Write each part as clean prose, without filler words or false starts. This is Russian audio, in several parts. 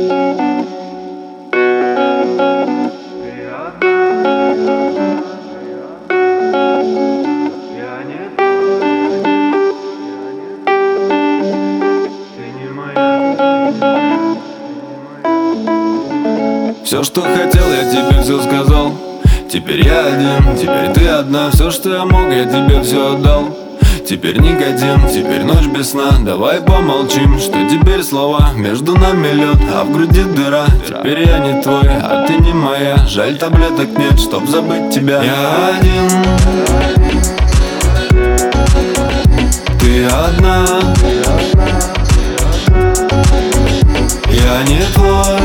Все, что хотел, я тебе все сказал. Теперь я один, теперь ты одна. Все, что я мог, я тебе все отдал. Теперь никотин, теперь ночь без сна. Давай помолчим, что теперь слова. Между нами лед, а в груди дыра. Теперь я не твой, а ты не моя. Жаль, таблеток нет, чтоб забыть тебя. Я один, ты одна. Я не твой,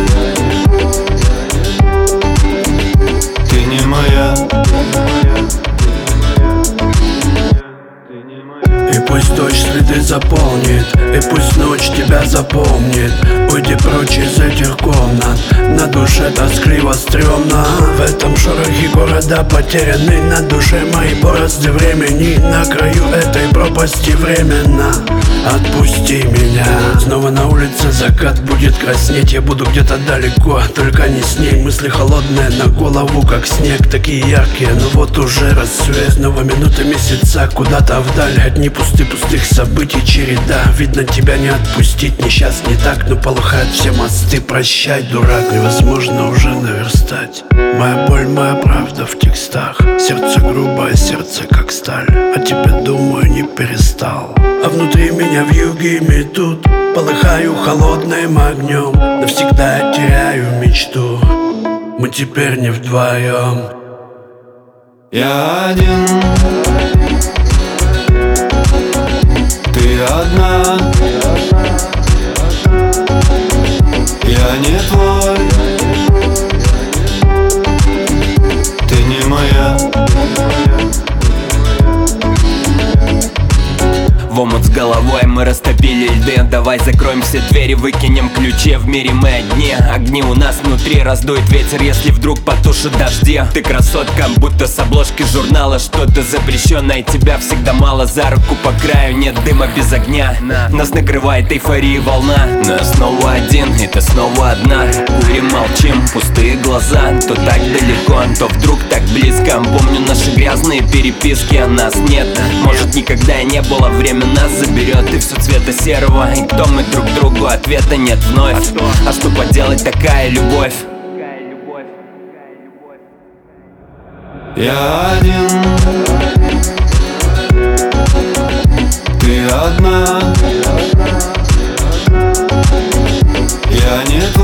ты не моя. И пусть дождь следы заполнит, и пусть ночь тебя запомнит. Уйди прочь из этих комнат, на душе тоскливо, стрёмно. В этом шорохе города потеряны, на душе мои борозды времени. На краю этой пропасти временно отпусти меня. Снова на улице закат будет краснеть. Я буду где-то далеко, только не с ней. Мысли холодные на голову, как снег, такие яркие, но вот уже рассвет. Снова минуты, месяца, куда-то вдаль. Одни пустых событий череда. Видно, тебя не отпустить, ни сейчас, ни так. Но полыхают все мосты, прощай, дурак. Невозможно уже наверстать. Моя боль, моя правда в текстах. Сердце грубое, сердце как сталь. О тебе думаю, не перестал. А внутри меня вьюги метут. Полыхаю холодным огнем. Навсегда я теряю мечту. Мы теперь не вдвоем. Я один, ты одна. Я не твой, ты не моя. В омут с головой мы растопили льды. Давай закроем все двери, выкинем ключи. В мире мы одни, огни у нас внутри. Раздует ветер, если вдруг потушит дожди. Ты красотка, будто с обложки журнала. Что-то запрещенное, тебя всегда мало. За руку по краю, нет дыма без огня. Нас накрывает эйфория волна. Но я снова один, и ты снова одна. Курим, молчим, пустые глаза. То так далеко, то вдруг так близко. Помню наши грязные переписки, а нас нет. Может, никогда и не было, время нас заберет. И все цвета серого, и кто мы друг другу, ответа нет вновь. А что поделать, такая любовь. Я один, ты одна. Я не твой.